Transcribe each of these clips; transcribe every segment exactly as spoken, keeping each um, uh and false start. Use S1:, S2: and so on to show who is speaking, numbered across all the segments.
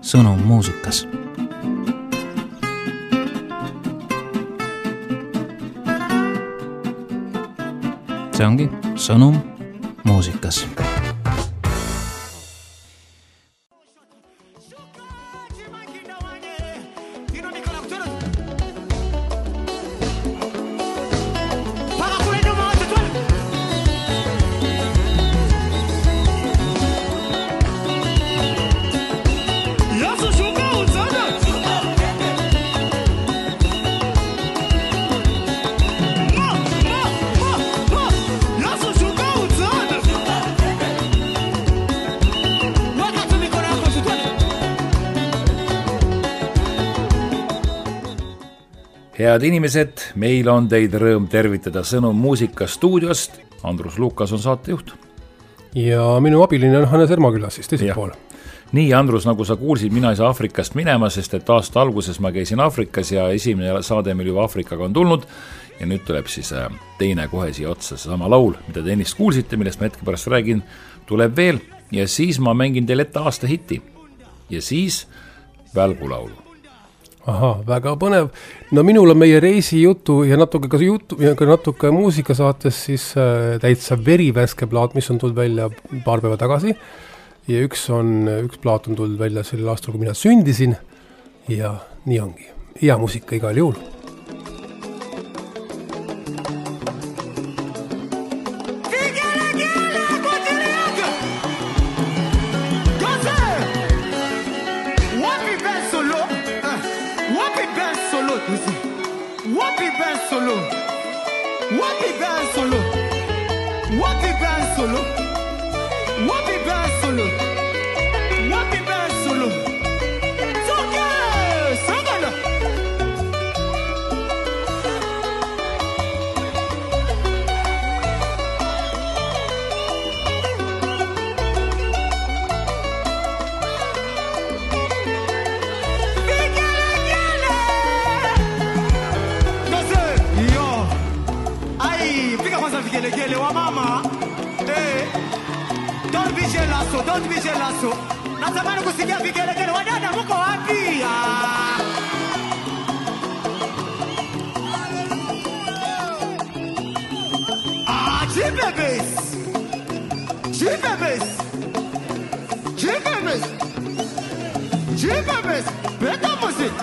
S1: sõnum muusikas. See ongi sõnum muusikas.
S2: Head inimesed, meil on teid rõõm tervitada sõnum muusika stuudiost. Andrus Lukas on saatejuht.
S3: Ja minu abiline on Hannes Ermaküla siis teiselt poole.
S2: Nii, Andrus, nagu sa kuulsid, mina ei saa Afrikast minema, sest et aasta alguses ma käisin Afrikas ja esimene saade meil juba Afrikaga on tulnud. Ja nüüd tuleb siis teine kohe siia otsa, see sama laul, mida te ennist kuulsite, millest ma hetke pärast räägin, tuleb veel. Ja siis ma mängin teile ette aasta hiti. Ja siis välgulaulu.
S3: Aha, väga põnev. No minul on meie reisi jutu ja natuke ka jutu ja ka natuke muusika saates siis äh, täitsa verivärske plaat, mis on tulnud välja paar päeva tagasi. Ja üks, on, üks plaat on tulnud välja sellel aastal, kui mina sündisin. Ja nii ongi. Hea muusika igal juhul.
S4: Don't be jealous. Natamani kusikia vigelegele wadada mko wapi? Ah, G-Babies. G-Babies. G-Babies. G-Babies. Better music.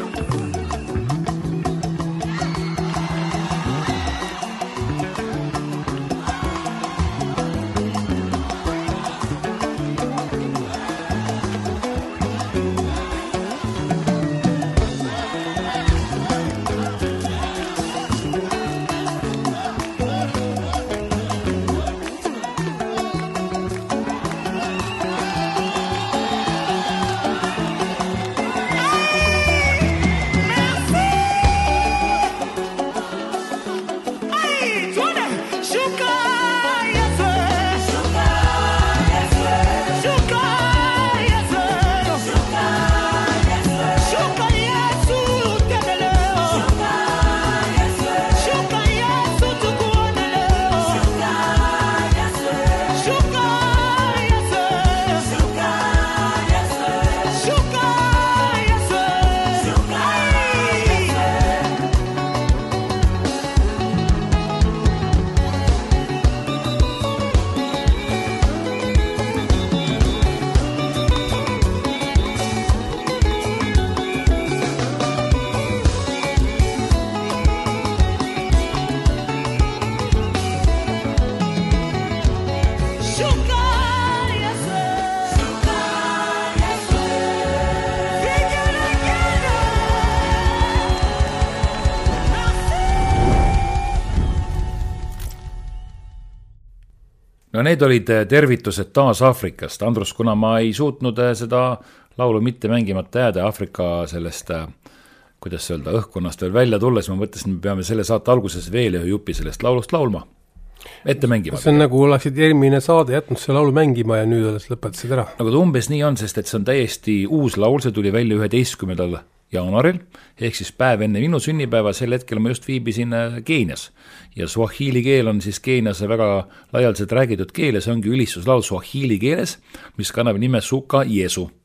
S2: No need olid tervitused taas Afrikast. Andrus, kuna ma ei suutnud seda laulu mitte mängimata jääda Afrika sellest, kuidas öelda, õhkkonnast veel välja tulles, ma mõtlesin, me peame selle saate alguses veel ühe jupi sellest laulust laulma. Ette mängima.
S3: See on nagu oleksid eelmine saade jätnud see laulu mängima ja nüüd alles lõpetasid ära.
S2: Nagu ta umbes nii on, sest et see on täiesti uus laul, see tuli välja üheteistkümnendal jaanuaril, ehk siis päev enne minu sünnipäeva, sel hetkel ma just viibisin Keenias. Ja Swahili keel on siis Keenias väga laialdaselt räägitud keel ja see ongi ülistuslaul Swahili keeles, mis kannab nime Suka Jeesu.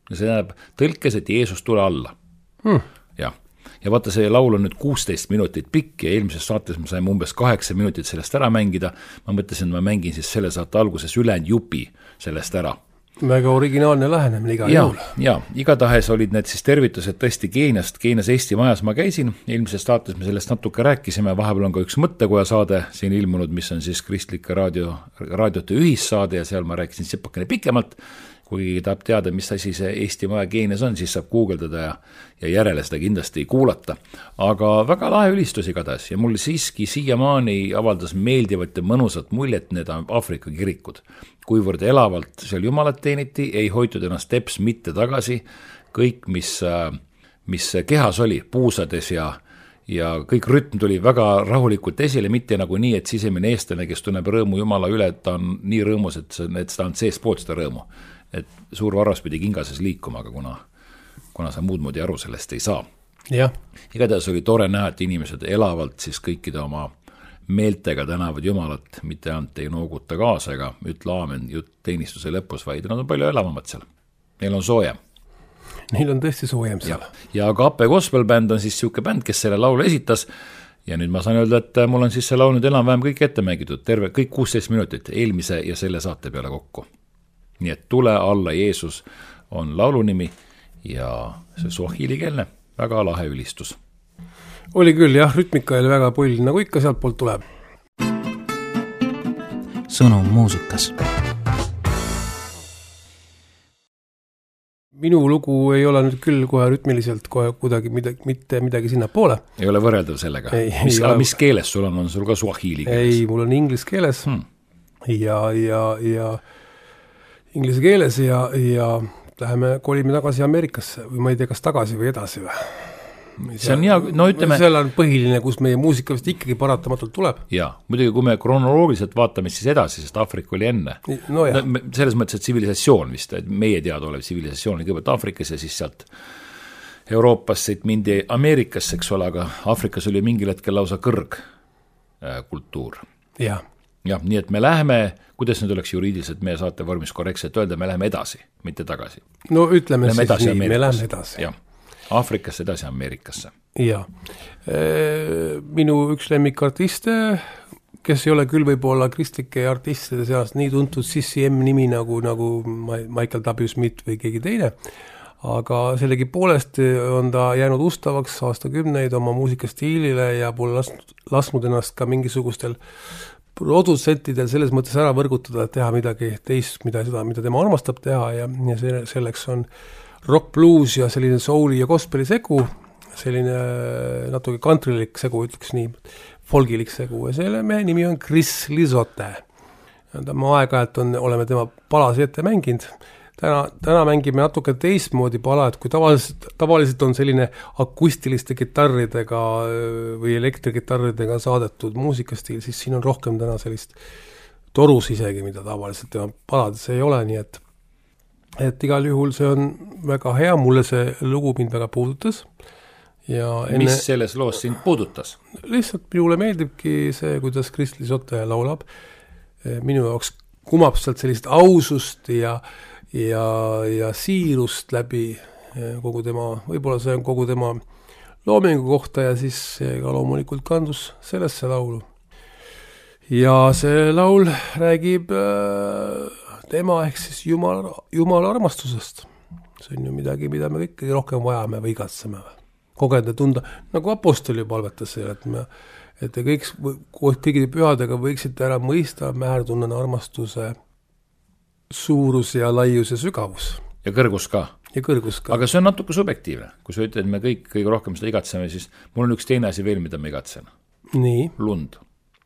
S2: ja see tähendab tõlkes, et Jeesus tule alla
S3: Hmm.
S2: jah, ja vaata, see laul on nüüd kuusteist minutit pikk ja eelmises saates me saime umbes kaheksa minutit sellest ära mängida, ma mõtlesin, et ma mängin siis selle saate alguses ülejäänud jupi sellest ära.
S3: Väga originaalne lähenemine iga juhul.
S2: Ja, igatahes olid need siis tervitused tõesti Keeniast, Keenias Eesti majas ma käisin, eelmises saates me sellest natuke rääkisime, vahepeal on ka üks mõttekoja saade siin ilmunud, mis on siis kristlike raadio, raadiote ühissaade ja seal ma rääkisin sipakene pikemalt, kui tahab teada, mis asi see Eesti maja Keenias on, siis saab guugeldada ja, ja järele seda kindlasti kuulata. Aga väga lahe ülistus igatahes ja mul siiski siiamaani avaldas meeldivat ja mõnusat muljet need Aafrika kirikud. Kuivõrd elavalt seal jumalat teeniti, ei hoitud ennast teps mitte tagasi, kõik, mis, mis kehas oli, puusades ja, ja kõik rütm tuli väga rahulikult esile, mitte nagu nii, et sisemine eestlane, kes tunneb rõõmu jumala üle, et ta on nii rõõmus, et, see, et ta on sees poolt seda rõõmu. Et suur varras pidi kingases liikuma, aga kuna, kuna sa muud moodi aru sellest ei saa.
S3: Ja.
S2: Igatahes oli tore näha, et inimesed elavalt siis kõikide oma meeltega tänavad jumalat, mitte ainult ei nooguta kaasa ega ütle aamen jutt teenistuse lõpus, vaid nad on palju elavamad seal. Neil on soojem.
S3: Neil on tõesti soojem seal.
S2: Ja, ja Agape Gospel Band on siis siuke bänd, kes selle laulu esitas ja nüüd ma saan öelda, et mul on siis see laul nüüd enam-vähem kõik ette mängitud, terve, kõik kuusteist minutit eelmise ja selle saate peale kokku. Nii et Tule alla Jeesus on laulunimi ja see suahilikeelne väga lahe ülistus.
S3: Oli küll, jah, rütmika oli väga pull, nagu ikka sealt poolt tuleb.
S1: Sõnum muusikas.
S3: Minu lugu ei ole nüüd küll kohe rütmiliselt kohe kuidagi midagi, mitte midagi sinna poole.
S2: Ei ole võrreldav sellega?
S3: Ei,
S2: mis,
S3: ei
S2: mis keeles sul on? On sul ka suahili keeles?
S3: Ei, mul on inglis keeles
S2: hmm.
S3: ja, ja, ja inglise keeles ja, ja läheme kolime tagasi Ameerikasse või ma ei tea, kas tagasi või edasi või.
S2: See on hea, no ütleme...
S3: Seal on põhiline, kus meie muusika vist ikkagi paratamatult tuleb.
S2: Jaa, muidugi kui me kronoloogiliselt vaatame siis edasi, sest Aafrika oli enne.
S3: No jah.
S2: No, selles mõttes, et tsivilisatsioon vist, et meie teada olev tsivilisatsioon oli kõigepealt Aafrikas ja siis sealt Euroopas siit mindi Ameerikasse, eks ole, aga Aafrikas oli mingil hetkel lausa kõrg kultuur.
S3: Jah.
S2: Jah, nii et me läheme, kuidas nüüd oleks juriidiliselt meie saate vormis korrektselt öelda, me läheme edasi, mitte tagasi.
S3: No ütleme
S2: läheme
S3: siis nii, me
S2: Ameerikasse.
S3: läheme edasi.
S2: Jah, Aafrikasse edasi Ameerikasse.
S3: Jaa. Minu üks lemmikartiste, kes ei ole küll võib-olla kristlike artistide seas nii tuntud Sissi M nimi nagu, nagu Michael W. Smith või keegi teine, aga sellegi poolest on ta jäänud ustavaks aastakümneid oma muusikastiilile ja pole lasknud, lasknud ennast ka mingisugustel produtsentidel selles mõttes ära võrgutada, et teha midagi teist, mida, seda, mida tema armastab teha ja, ja see, selleks on rock, blues ja selline souli ja gospeli segu, selline natuke kantrilik segu, ütleks nii, folgilik segu ja selle mehe nimi on Chris Lizotte. Ma aeg-ajalt on, oleme tema palasi ette mänginud. Täna, täna mängime natuke teistmoodi pala, et kui tavaliselt, tavaliselt on selline akustiliste kitarridega või elektrikitarridega saadetud muusikastiil, siis siin on rohkem täna sellist torus isegi, mida tavaliselt tema palades ei ole, nii et et igal juhul see on väga hea, mulle see lugu mind väga puudutas. Ja enne,
S2: mis selles loos sind puudutas?
S3: Lihtsalt minule meeldibki see, kuidas Chris Lizotte laulab. Minu jaoks kumab sealt sellist ausust ja ja, ja siirust läbi kogu tema, võib-olla see on kogu tema loomingu kohta ja siis ka loomulikult kandus sellesse laulu. Ja see laul räägib tema ehk siis Jumala, Jumala armastusest. See on ju midagi, mida me kõik rohkem vajame või igatseme. Kogeda tunda, nagu apostol ju palvetas selle, et, me, et te kõik koos kõigide pühadega võiksite ära mõista määrtunnen armastuse suurus ja laius ja sügavus.
S2: Ja kõrgus ka.
S3: Ja kõrgus ka.
S2: Aga see on natuke subjektiivne. Kui sa ütled, et me kõik kõige rohkem seda igatseme, siis mul on üks teine asi veel, mida ma igatsen.
S3: Nii?
S2: Lund.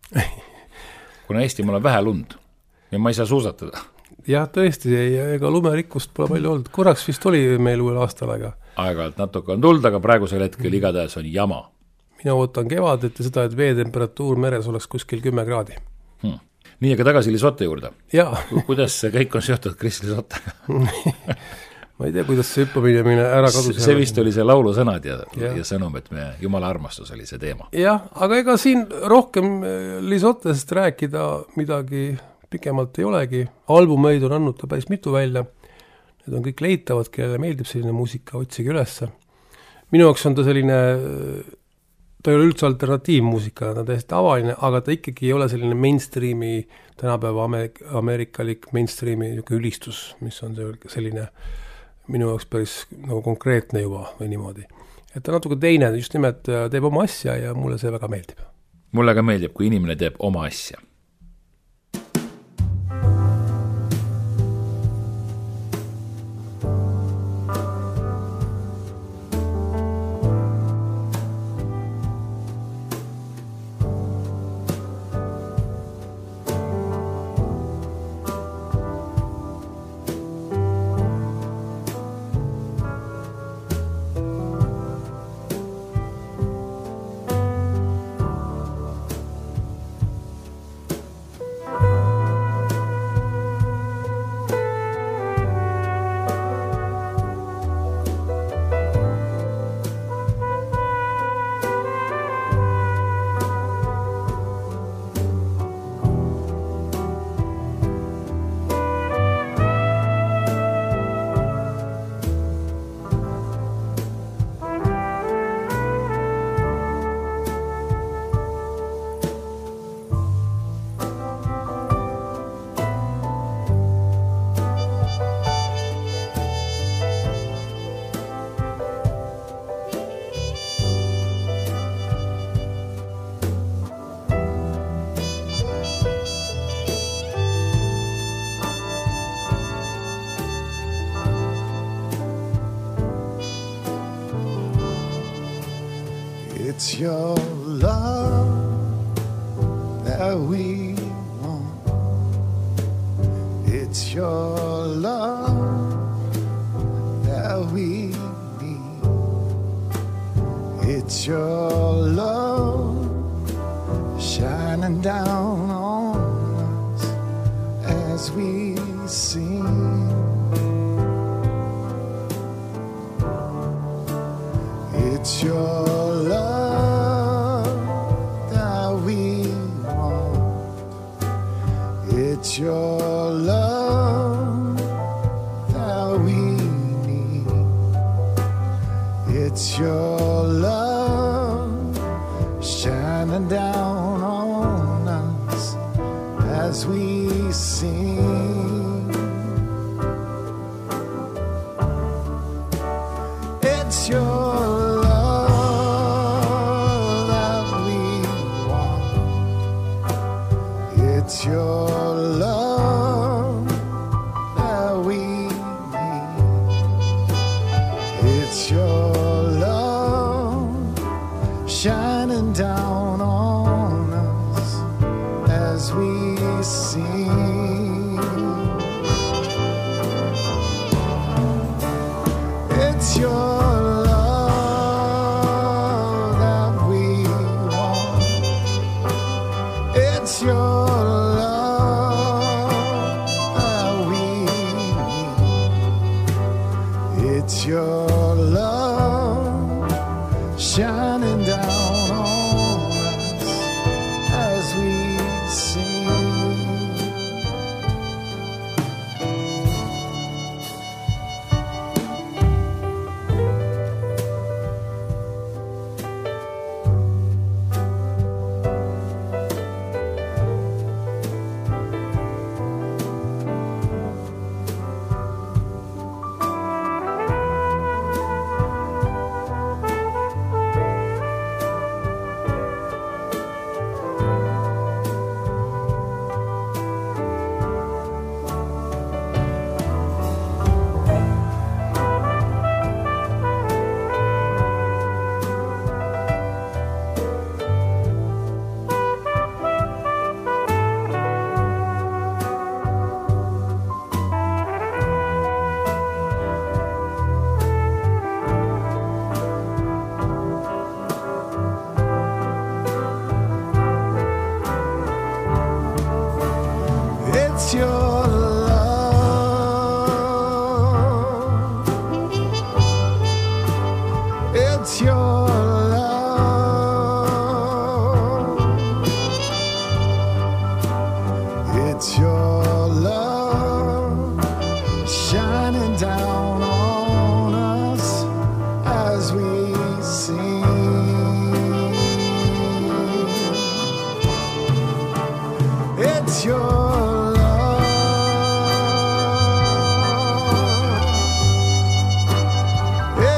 S2: Kuna Eestimaal on vähe lund ja ma ei saa suusatada.
S3: Jah, tõesti, ega lumerikkust pole palju olnud. Korraks vist oli meil uuel aastal, aga...
S2: Aeg-ajalt natuke on tuld, aga praegusel hetkel igatahes on jama.
S3: Mina ootan kevadet ja seda, et veetemperatuur meres oleks kuskil kümme kraadi.
S2: Hmm. Nii, aga tagasi Lizotte juurde.
S3: Jaa.
S2: Kuidas see kõik on seotud Chris Lizottega?
S3: Ma ei tea, kuidas see hüppamine mine ära kadus.
S2: See vist oli see laulu sõnad ja, ja. ja sõnum, et me Jumala armastus oli see teema.
S3: Jah, aga ega siin rohkem Lizottest rääkida midagi pikemalt ei olegi. Albumeid on andnud ta päris mitu välja. need on kõik leitavad, kellele meeldib selline muusika, otsige ülesse. Minu jaoks on ta selline, ta ei ole üldse alternatiivmuusika, ta on täiesti tavaline, aga ta ikkagi ei ole selline mainstreami, tänapäeva amerik, ameerikalik mainstreami ülistus, mis on selline minu jaoks päris nagu konkreetne juba või niimoodi. Et ta natuke teine, just nimelt teeb oma asja ja mulle see väga meeldib.
S2: Mulle ka meeldib, kui inimene teeb oma asja.
S5: It's your love that we want. It's your love that we need. It's your love shining down on us as we sing. It's your love It's your love that we need. It's your love shining down on us as we sing. It's your love that we want. It's your shining down on us as we sing. It's your love that we want. It's your love that we need. It's your love shining down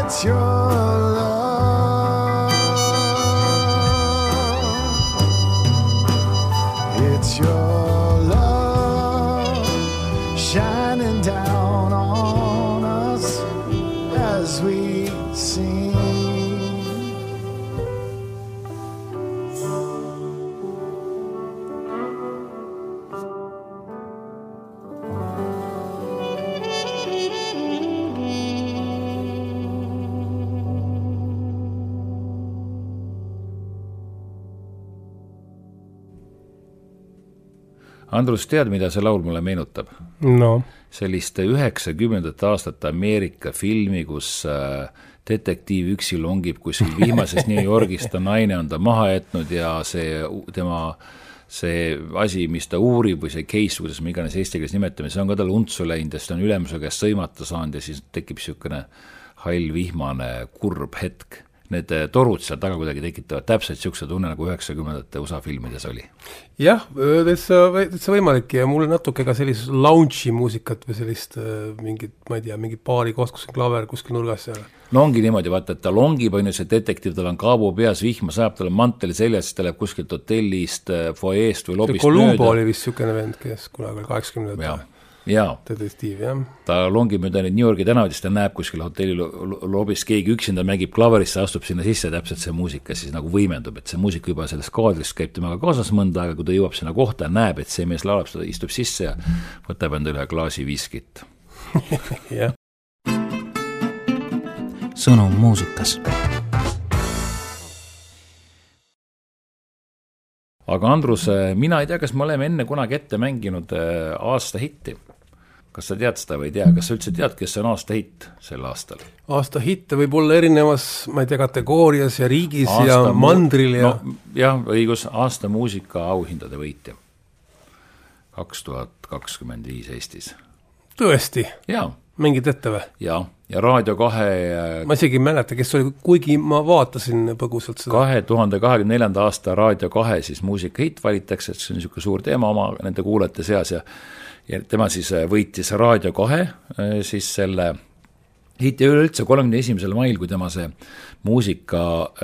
S5: It's your love. It's your love shining down on us as we sing.
S2: Andrus, tead, mida see laul mulle meenutab?
S3: No.
S2: Selliste üheksakümnendate aastate Ameerika filmi, kus detektiiv üksi longib kuskil viimases New Yorgis, ta naine on ta maha jätnud ja see tema see asi, mis ta uurib või see case, kuidas me iganes eesti keeles nimetame, see on ka tal untsu läinud ja see on ülemuse käest sõimata saanud ja siis tekib niisugune hall vihmane kurb hetk. Need torud seal taga kuidagi tekitavad täpselt niisuguse tunne, nagu üheksakümnendate U S A filmides oli.
S3: Jah, täitsa võimalik ja mulle natuke ka sellist lounge'i muusikat või sellist mingit, ma ei tea, mingi paari koos, kus on klaver kuskil nurgas seal.
S2: No ongi niimoodi, vaata, et ta longib, on ju see detektiiv, tal on kaabu peas, vihma sajab, tal on manteli seljas, siis ta läheb kuskilt hotellist, foeest või lobist
S3: Kolumbo
S2: mööda.
S3: oli vist niisugune vend, kes kunagi kaheksakümnendate
S2: ja, ja.
S3: detektiiv, jah.
S2: Ta longib mööda neid New Yorgi tänavad, siis ta näeb kuskil hotelli lobis keegi üksinda mängib klaverisse, astub sinna sisse, täpselt see muusika siis nagu võimendub, et see muusika juba selles kaadris käib temaga kaasas mõnda aega, kui ta jõuab sinna kohta ja näeb, et see mees laulab, ta istub sisse ja võtab enda üle klaasi viskit.
S3: jah.
S1: Sõnum muusikas.
S2: Aga Andrus, mina ei tea, kas me oleme enne kunagi ette mänginud aasta hitti. Kas sa tead seda või ei tea? Kas sa üldse tead, kes on aasta hitt sel aastal?
S3: Aasta hitte võib olla erinevas, ma ei tea, kategoorias ja riigis aasta ja mandril ja...
S2: No, jah, õigus, aasta muusika auhindade võitja. kaks tuhat kakskümmend viis Eestis.
S3: Tõesti?
S2: Jaa.
S3: Mängid ette või?
S2: Jaa, ja Raadio kahe...
S3: Ma isegi ei mäleta, kes oli, kuigi ma vaatasin põgusalt seda.
S2: kahe tuhande kahekümne neljanda aasta Raadio kahe siis muusika hitt valitakse, et see on niisugune suur teema oma nende kuulajate seas ja, ja tema siis võitis Raadio kahe siis selle hitt ja üleüldse kolmekümne esimesel mail, kui tema see muusika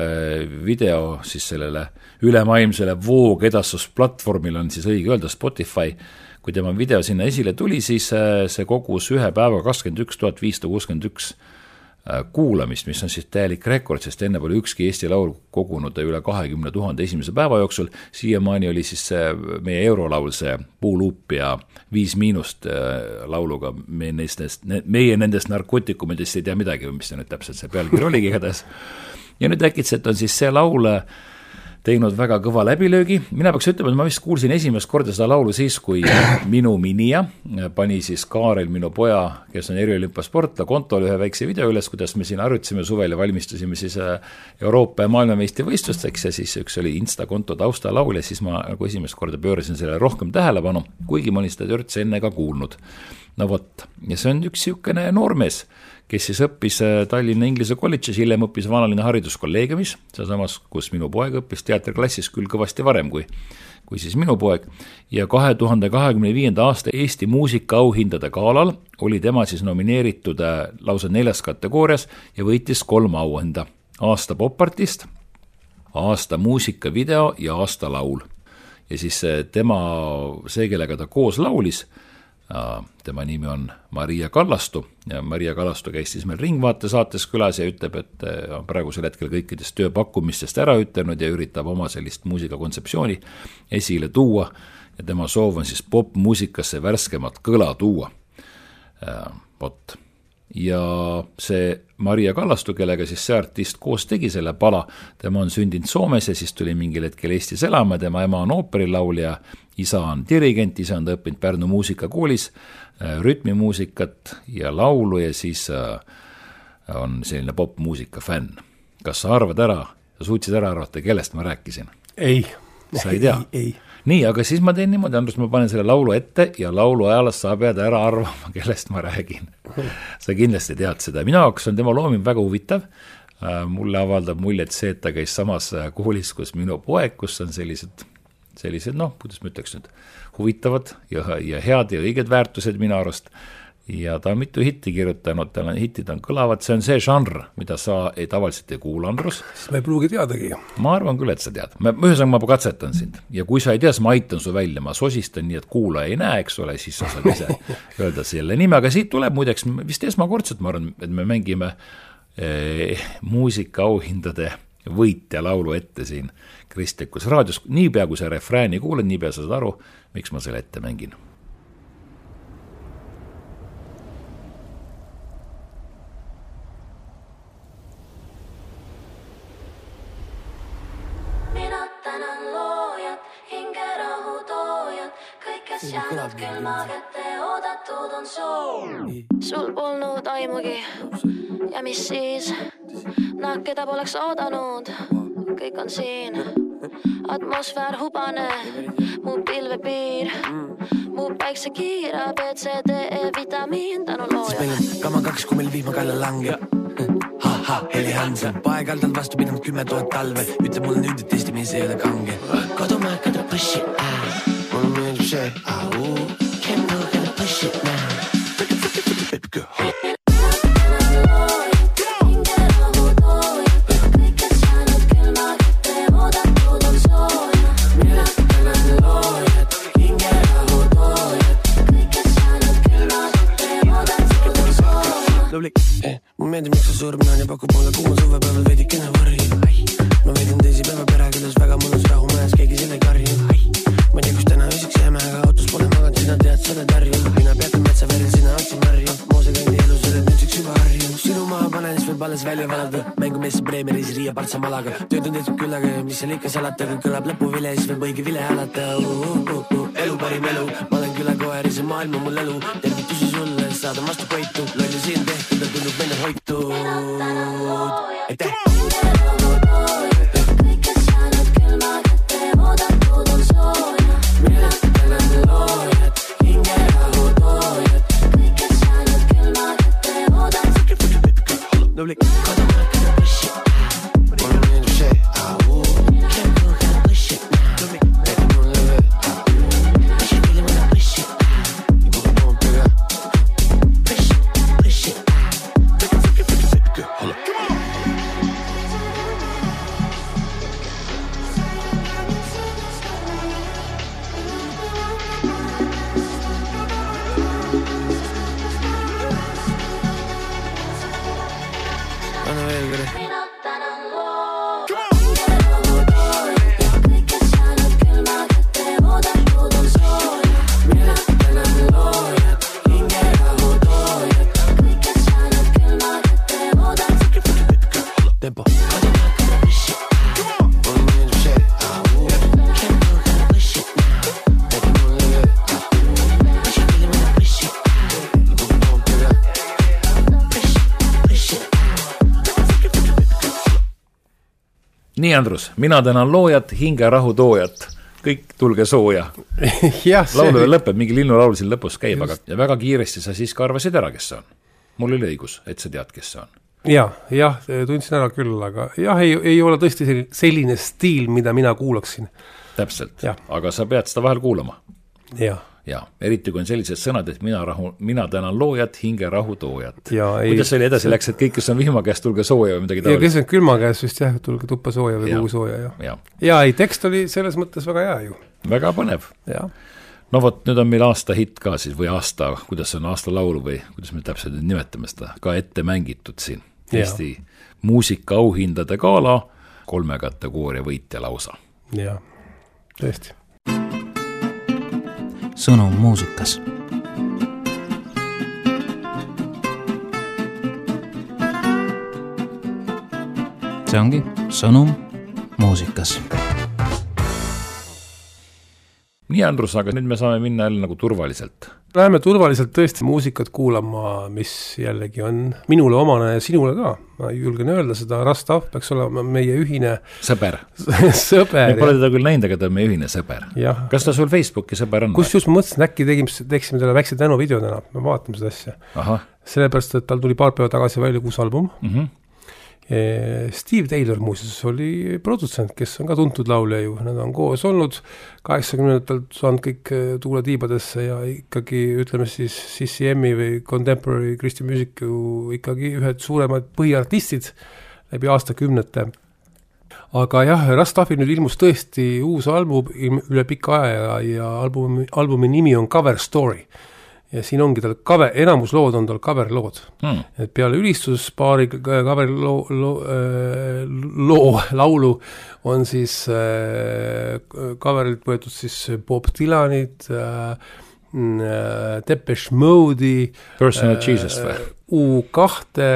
S2: video siis sellele ülemaailmsele voogedastusplatvormil on siis õige öelda Spotify, kui tema video sinna esile tuli, siis see kogus ühe päeva kakskümmend üks tuhat viissada kuuskümmend üks kuulamist, mis on siis täielik rekord, sest enne pole ükski Eesti laul kogunud üle kahekümne tuhande esimese päeva jooksul. Siiamaani oli siis meie eurolaul see Puuluup ja Viis miinust lauluga meie nendest, meie nendest narkotikumidest ei tea midagi, mis see nüüd täpselt see pealkiri oligi igatahes. Ja nüüd äkitselt on siis see laul teinud väga kõva läbilöögi. Mina peaks ütlema, et ma vist kuulsin esimest korda seda laulu siis, kui minu minija pani siis Kaarel, minu poja, kes on eriolümpiasportla, kontole ühe väikse video üles, kuidas me siin arvutasime suvel ja valmistusime siis Euroopa ja maailmameistri võistlusteks ja siis üks oli Insta-konto tausta laul ja siis ma nagu esimest korda pöörasin selle rohkem tähelepanu, kuigi ma olin seda törtse enne ka kuulnud. No vot, ja see on üks siukene noormees, kes siis õppis Tallinna Inglise kolledžis, hiljem õppis Vanalinna hariduskolleegiumis, seesamas, kus minu poeg õppis teatriklassis küll kõvasti varem kui, kui siis minu poeg. Ja kahe tuhande kahekümne viienda aasta Eesti muusika auhindade galal oli tema siis nomineeritud lausa neljas kategoorias ja võitis kolm auhinda. Aasta popartist, aasta muusikavideo ja aasta laul. Ja siis tema, see, kellega ta koos laulis, tema nimi on Maria Kallastu ja Maria Kallastu käis siis meil Ringvaate saates külas ja ütleb, et on praegusel hetkel kõikidest tööpakkumistest ära ütlenud ja üritab oma sellist muusikakontseptsiooni esile tuua ja tema soov on siis popmuusikasse värskemat kõla tuua. Vot. Ja see Maria Kallastu, kellega siis see artist koos tegi selle pala, tema on sündinud Soomes ja siis tuli mingil hetkel Eestis elama, tema ema on ooperilaulja, isa on dirigent, isa on ta õppinud Pärnu muusikakoolis, rütmimuusikat ja laulu ja siis on selline popmuusika fänn. Kas sa arvad ära, sa suutsid ära arvata, kellest ma rääkisin?
S3: Ei.
S2: Sa ei tea?
S3: Ei.
S2: Nii, aga siis ma teen niimoodi, Andrus, ma panen selle laulu ette ja laulu ajalas sa pead ära arvama, kellest ma räägin. Sa kindlasti tead seda. Minu jaoks on tema looming väga huvitav. Mulle avaldab muljet see, et ta käis samas koolis, kus minu poeg, kus on sellised, sellised noh, kuidas ma ütleks nüüd, huvitavad ja, ja head ja õiged väärtused minu arust. ja ta on mitu hitti kirjutanud, tal on hitid on kõlavad, see on see žanr, mida sa ei tavaliselt ei kuula, Andrus.
S3: Siis ma ei pruugi teadagi.
S2: Ma arvan küll, et sa tead. Ma, ühesõnaga ma katsetan sind ja kui sa ei tea, siis ma aitan su välja, ma sosistan nii, et kuula ei näe, eks ole, siis sa saad ise öelda selle nime, aga siit tuleb muideks vist esmakordselt, ma arvan, et me mängime eh, muusikaauhindade võitja laulu ette siin kristlikus raadios, niipea kui sa refrääni kuuled, niipea sa saad aru, miks ma selle ette mängin.
S6: Jäänud külma kätte, oodatud on soo. Sul polnud aimugi ja mis siis? Nakeda poleks oodanud, kõik on siin. Atmosfäär hubane, mu pilvepiir, mu päikse kiira, B C D E vitamiin tänu looja.
S7: Siis meil on kama kaks, kui meil vihma kalla lange. Ha-ha, Heli Hansen, paegaldalt vastu pidanud kümme tuhat talve. Ütle mulle nüüd, et testimis ei ole kange. Kodumaa kada push it out. Mulle meeldib see, au. Can't go gonna push it now. Freaky, freaky, freaky, baby girl. Eh, mu meeldib miks sa surmnaan ja pakub mulle kuuma suvepäeval veidikene varju. Ma veedin teisi päeva perekülles väga mõnus rahumajas, keegi selle karju. Ma ei tea, kus täna öösiks jääme, aga autos pole maganud, sina tead, sa oled harju. Mina peatan metsaveril, sina otsi marju. Moose kändi elus oled nüüdseks juba harju. Sinu maha panen, siis võib alles välja valada. Mängumees Bremeris, Riia Partsa malaga. Tööd on tehtud küll, aga mis seal ikka salata, kui kõlab lõpuvile, siis võib õige vile hälata. Uh, uh, uh, uh. Elu parim elu, ma olen küla koer ja see maailm on mul elu. Tervitusi sulle, saadan vastu koitu. Lolli siin tehtud, ta tundub meile hoitud. Aitäh! Nobly.
S2: Nii, Andrus, mina tänan loojat, hinge rahu toojat, kõik tulge sooja. Laulu veel lõpeb, mingi linnulaul siin lõpus käib, aga ja väga kiiresti sa siis ka arvasid ära, kes see on. Mul oli õigus, et sa tead, kes see on.
S3: Ja, jah, tundsin ära küll, aga jah, ei, ei ole tõesti selline stiil, mida mina kuulaksin.
S2: Täpselt,
S3: ja.
S2: Aga sa pead seda vahel kuulama.
S3: Jah.
S2: Ja, eriti kui on sellised sõnad, et mina, rahu, mina tänan loojat, hinge rahu toojat.
S3: Ja,
S2: kuidas see oli edasi läks, et kõik, kes on vihma käest, tulge sooja või midagi
S3: taolist? Ja kes on külma käest, vist jah, tulge tuppa sooja või
S2: ja.
S3: kuhu sooja. Ja.
S2: Ja.
S3: ja, ei, tekst oli selles mõttes väga hea ju.
S2: Väga põnev.
S3: Ja.
S2: No vot, nüüd on meil aasta hitt ka siis, või aasta, kuidas on aasta laulu või kuidas me täpselt nüüd nimetame seda, ka ette mängitud siin. Eesti muusika auhindade gala, kolme kategooria võitja lausa.
S3: Ja, tõesti.
S1: Sõnum muusikas. See ongi sõnum muusikas.
S2: Nii, Andrus, aga nüüd me saame minna jälle nagu turvaliselt.
S3: Läheme turvaliselt tõesti muusikat kuulama, mis jällegi on minule omane ja sinule ka. Ma julgen öelda seda, Rastav peaks olema meie ühine
S2: sõber.
S3: sõber.
S2: Me pole teda küll näinud, aga ta on meie ühine sõber.
S3: Ja.
S2: Kas ta sul Facebooki sõber on?
S3: Kus just ma mõtlesin, äkki teeksime, teeksime talle väikse tänu video täna, me vaatame seda asja.
S2: Aha.
S3: Sellepärast, et tal tuli paar päeva tagasi välja kuus album.
S2: Mhm.
S3: Steve Taylor muuseas oli produtsent, kes on ka tuntud laulja ju, nad on koos olnud kaheksakümnendatelt saanud kõik tuule tiibadesse ja ikkagi ütleme siis C C M-i või Contemporary Christian Music ju ikkagi ühed suuremad põhiartistid läbi aastakümnete. Aga jah, Rastaffi nüüd ilmus tõesti uus album üle pika aja ja albumi, albumi nimi on Cover Story. Ja siin ongi tal cover, enamus lood on tal cover lood. Hmm. Et peale ülistuspaari cover loo, loo, loo laulu on siis äh, coverilt võetud siis Bob Dylanit, äh, Depeche Mode'i,
S2: Personal äh, Jesus või?
S3: U kahte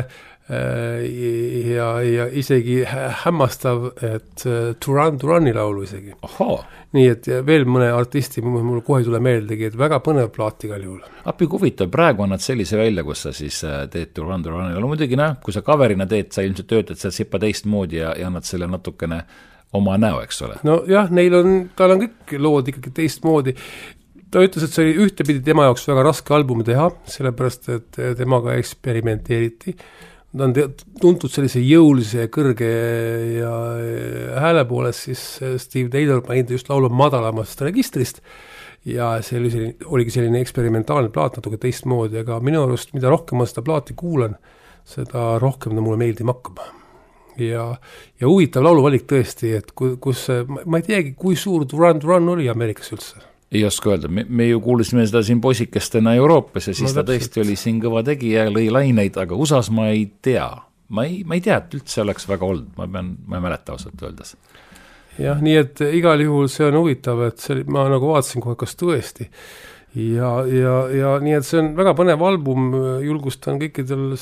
S3: äh, ja, ja isegi hämmastav, et äh, Duran Durani laulu isegi.
S2: Oho.
S3: Nii et veel mõne artisti mul kohe ei tule meeldegi, et väga põnev plaat igal juhul.
S2: Appi kuvitav, praegu on nad sellise välja, kus sa siis teed Duran Duranile. No muidugi näe, kui sa coverina teed, sa ilmselt töötad seal sipa teistmoodi ja, ja annad selle natukene oma näo, eks ole.
S3: No jah, neil on, tal on kõik lood ikkagi teistmoodi. Ta ütles, et see oli ühtepidi tema jaoks väga raske albumi teha, sellepärast, et temaga eksperimenteeriti. Ta on tuntud sellise jõulise ja kõrge ja hääle poolest, siis Steve Taylor paindi just laulu madalamast registrist ja see oli selline, oligi selline eksperimentaalne plaat natuke teistmoodi, aga minu arust, mida rohkem ma seda plaati kuulan, seda rohkem ta mulle meeldima hakkab. Ja, ja huvitav lauluvalik tõesti, et kus, ma ei teagi, kui suur Duran Duran oli Ameerikas üldse.
S2: Ei oska öelda, me, me ju kuulisime seda siin posikestena Euroopas ja siis no, ta tõesti oli siin kõva tegija ja lõi laineid, aga U S A-s ma ei tea. Ma ei, ma ei tea, et üldse oleks väga olnud, ma, pean, ma ei mäleta ausalt öeldes.
S3: Jah, nii et igal juhul see on huvitav, et see, ma nagu vaatasin kohe, kas tõesti. Ja, ja, ja nii et see on väga põnev album, julgustan kõikidel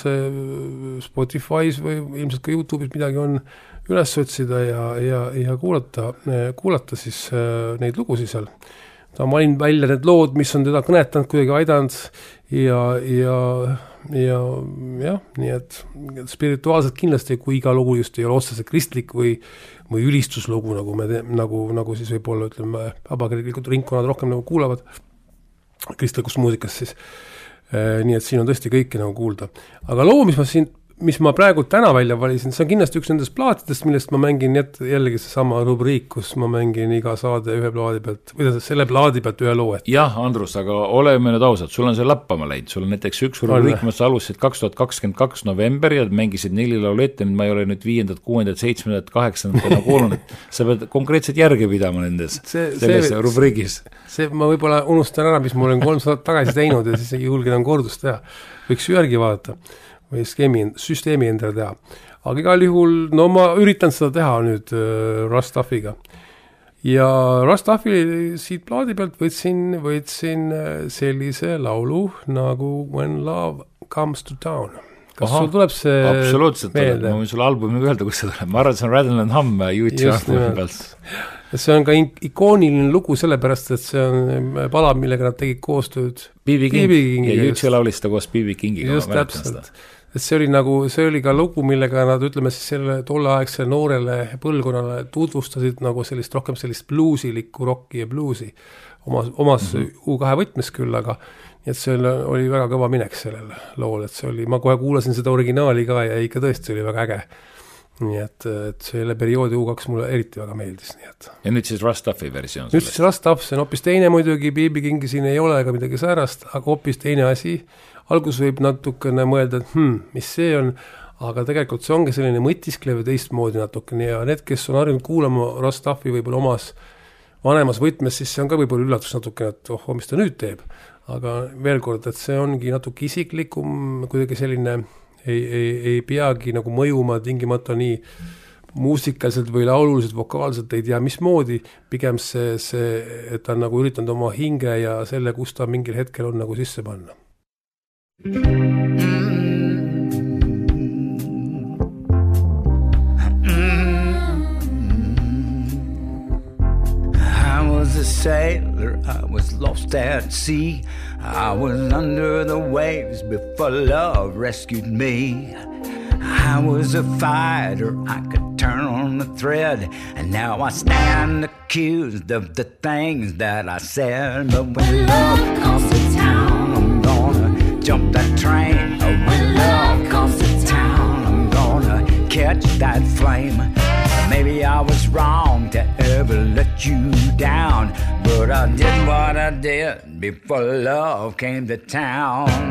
S3: see Spotify's või ilmselt ka YouTube'is midagi on üles otsida ja, ja, ja kuulata, kuulata siis neid lugusid seal. Ta on valinud välja need lood, mis on teda kõnetanud, kuidagi aidanud ja, ja, ja jah, nii et spirituaalselt kindlasti, kui iga lugu just ei ole otseselt kristlik või, või ülistuslugu, nagu, me te, nagu, nagu siis võib-olla ütleme, vabakirjalikud ringkonnad rohkem nagu kuulavad kristlikust muusikast siis. E, nii et siin on tõesti kõike nagu kuulda. Aga loo, mis ma siin mis ma praegu täna välja valisin, see on kindlasti üks nendest plaatidest, millest ma mängin jällegi see sama rubriik, kus ma mängin iga saade ühe plaadi pealt, või selle plaadi pealt ühe loo.
S2: Jah, Andrus, aga oleme nüüd ausad, sul on see lappama läinud, sul on näiteks üks rubriik, mis sa alustasid kaks tuhat kakskümmend kaks november ja mängisid neli laulu ette, nüüd ma ei ole nüüd viiendat, kuuendat, seitsmendat, kaheksandat enam kuulunud, sa pead konkreetselt järgi pidama nendes, see, selles see, rubriigis.
S3: See ma võib-olla unustan ära, mis ma olen kolm sadat tagasi teinud ja siis ei julge enam kordust teha. Võiks ju järgi vaadata või skeemi, süsteemi endale teha. Aga igal juhul, no ma üritan seda teha nüüd äh, Rastaffiga. Ja Rastaffi siit plaadi pealt võtsin, võtsin sellise laulu nagu When Love Comes to Town. Kas Aha, sul tuleb see
S2: absoluutselt meelde? Ma võin sulle albumi öelda, kus see tuleb. Ma arvan, see on Rattle and Hum U two albumi pealt.
S3: See on ka ikooniline lugu sellepärast, et see on pala, millega nad tegid koostööd
S2: B B King ja U two laulista koos B B Kingiga.
S3: Just täpselt. Et see oli nagu, see oli ka lugu, millega nad, ütleme siis selle tolleaegsele noorele põlvkonnale tutvustasid nagu sellist rohkem sellist bluusilikku rocki ja bluusi omas, omas mm-hmm. U two võtmes küll, aga nii et see oli väga kõva minek sellel lool, et see oli, ma kohe kuulasin seda originaali ka ja ikka tõesti oli väga äge. Nii et, et selle perioodi U two mulle eriti väga meeldis. Nii et.
S2: Ja nüüd siis Rastaffi versioon?
S3: Nüüd siis Rastaffi, see on hoopis teine muidugi, B B Kingi siin ei ole ega midagi säärast, aga hoopis teine asi. Algus võib natukene mõelda, et hmm, mis see on, aga tegelikult see ongi selline mõtisklev ja teistmoodi natukene ja need, kes on harjunud kuulama Rastaffi võib-olla omas vanemas võtmes, siis see on ka võib-olla üllatus natukene, et oh, mis ta nüüd teeb. Aga veel kord, et see ongi natuke isiklikum, kuidagi selline ei, ei, ei peagi nagu mõjuma tingimata nii muusikaliselt või laululiselt, vokaalselt, ei tea mismoodi, pigem see, see, et ta on nagu üritanud oma hinge ja selle, kus ta mingil hetkel on nagu sisse panna.
S8: I was a sailor, I was lost at sea. I was under the waves before love rescued me. I was a fighter, I could turn on the thread, and now I stand accused of the things that I said. But when love comes to town, I'm gonna jump that train. Oh, when love comes to town, I'm gonna catch catch that flame. Maybe I was wrong to ever let you down, but I did what I did before love came to town.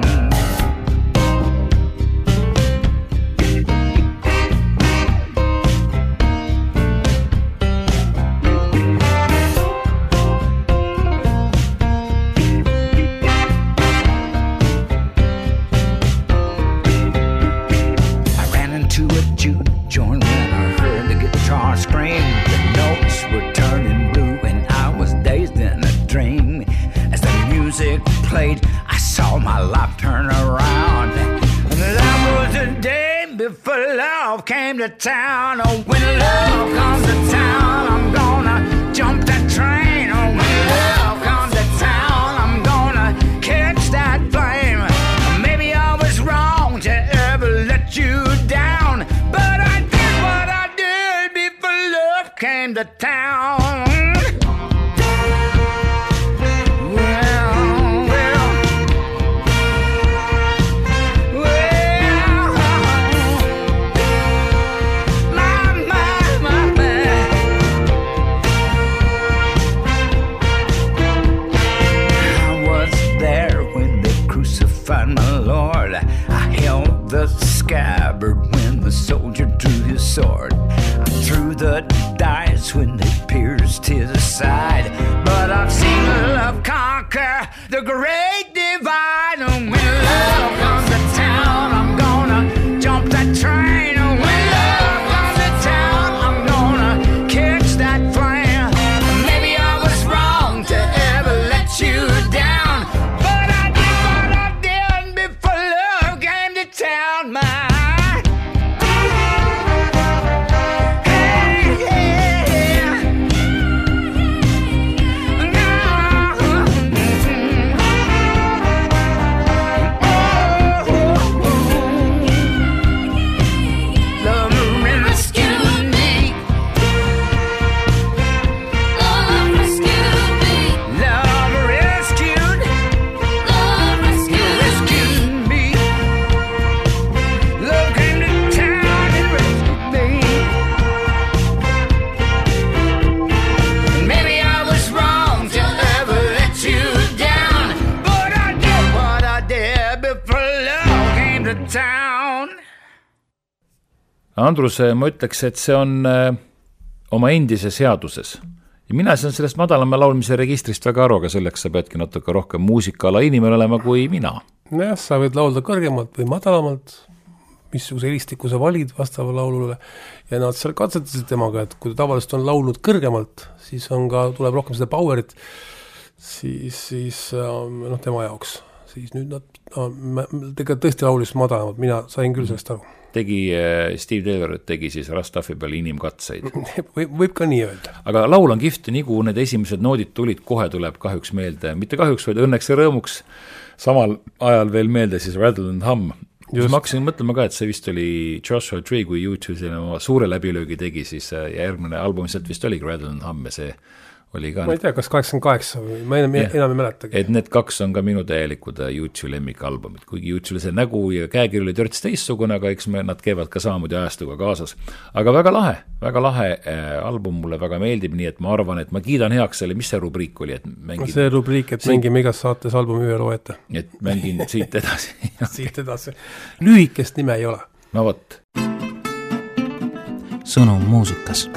S8: Played, I saw my life turn around. And that was the day before love came to town. Oh, when love comes to town, I'm gonna jump that train. Oh, when love comes to town, I'm gonna catch that flame. Maybe I was wrong to ever let you down, but I did what I did before love came to town. Scabbard when the soldier drew his sword. I threw the dice when they pierced his side. But I've seen love conquer the great divide. And when love comes to town, I'm gonna jump that train. And when love comes to town, I'm gonna catch that flame. Maybe I was wrong to ever let you down, but I did what I did before love came to town. My
S2: Andrus, ma ütleks, et see on äh, oma endise seaduses. Ja mina saan sellest madalama laulmise registrist väga aru, aga selleks sa peadki natuke rohkem muusikaala inimene olema kui mina.
S3: Nojah, sa võid laulda kõrgemalt või madalamalt, missuguse helistiku sa valid vastava laulule. Ja nad seal katsetasid temaga, et kui tavaliselt on laulnud kõrgemalt, siis on ka, tuleb rohkem seda powerit, siis, siis noh, tema jaoks. Siis nüüd nad no, tegelikult tõesti laulis madalamalt, mina sain küll sellest aru.
S2: Tegi, Steve Taylor tegi siis Rastaffi peal inimkatseid.
S3: võib, võib ka nii öelda.
S2: Aga laul on kihvt, nii kui need esimesed noodid tulid, kohe tuleb kahjuks meelde, mitte kahjuks, vaid õnneks ja rõõmuks samal ajal veel meelde siis Rattle and Hum. Ma hakkasin mõtlema ka, et see vist oli Joshua Tree, kui YouTube oma suure läbilöögi tegi, siis järgmine album sealt vist oligi Rattle and Hum ja see oli ka...
S3: Ma ei tea, kas kaheksakümmend kaheksa või ma enam, yeah. enam ei mäletagi.
S2: Et need kaks on ka minu täielikud YouTube lemmikalbumid, kuigi YouTube see nägu ja käekiri oli törts teistsugune, aga eks me, nad käivad ka samamoodi ajastuga kaasas. Aga väga lahe, väga lahe äh, album mulle väga meeldib, nii et ma arvan, et ma kiidan heaks selle, mis see rubriik oli, et mängin...
S3: See rubriik, et siit... mängime igas saates albumi ühe loete.
S2: Et mängin siit edasi.
S3: Siit edasi. Lühikest nime ei ole.
S2: No võt.
S1: Sõnum muusikas.